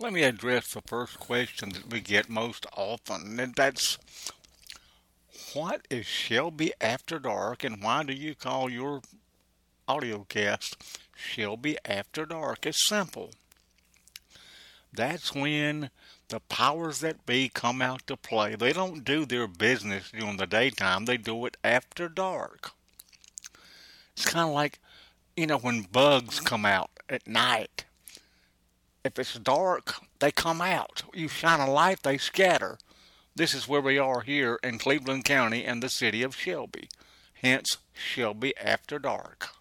Let me address the first question that we get most often, and that's what is Shelby After Dark, and why do you call your audiocast Shelby After Dark? It's simple. That's when the powers that be come out to play. They don't do their business during the daytime, they do it after dark. It's kind of like, when bugs come out at night. If it's dark, they come out. You shine a light, they scatter. This is where we are here in Cleveland County and the city of Shelby. Hence, Shelby After Dark.